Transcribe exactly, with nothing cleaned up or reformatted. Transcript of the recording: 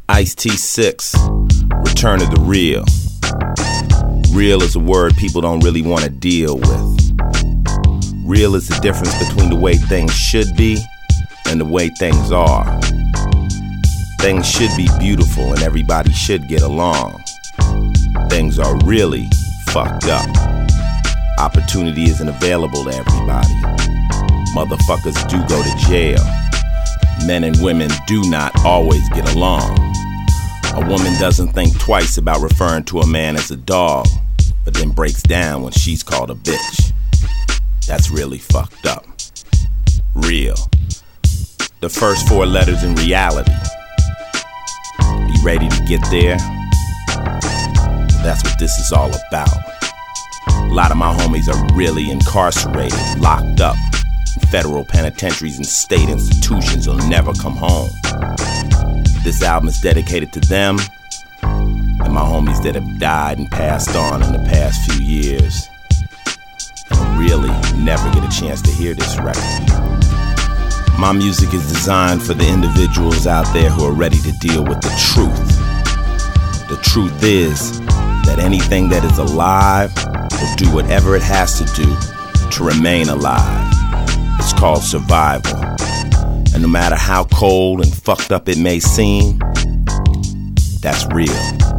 Ice-T six, Return of the Real. Real is a word people don't really want to deal with. Real is the difference between the way things should be and the way things are. Things should be beautiful and everybody should get along. Things are really fucked up. Opportunity isn't available to everybody. Motherfuckers do go to jail. Men and women do not always get along. A woman doesn't think twice about referring to a man as a dog, but then breaks down when she's called a bitch. That's really fucked up. Real. The first four letters in reality. You ready to get there? That's what this is all about. A lot of my homies are really incarcerated, locked up in federal penitentiaries and state institutions, will never come home. This album is dedicated to them and my homies that have died and passed on in the past few years and really never get a chance to hear this record. My music is designed for the individuals out there who are ready to deal with the truth. The truth is that anything that is alive will do whatever it has to do to remain alive. It's called survival. And no matter how cold and fucked up it may seem, that's real.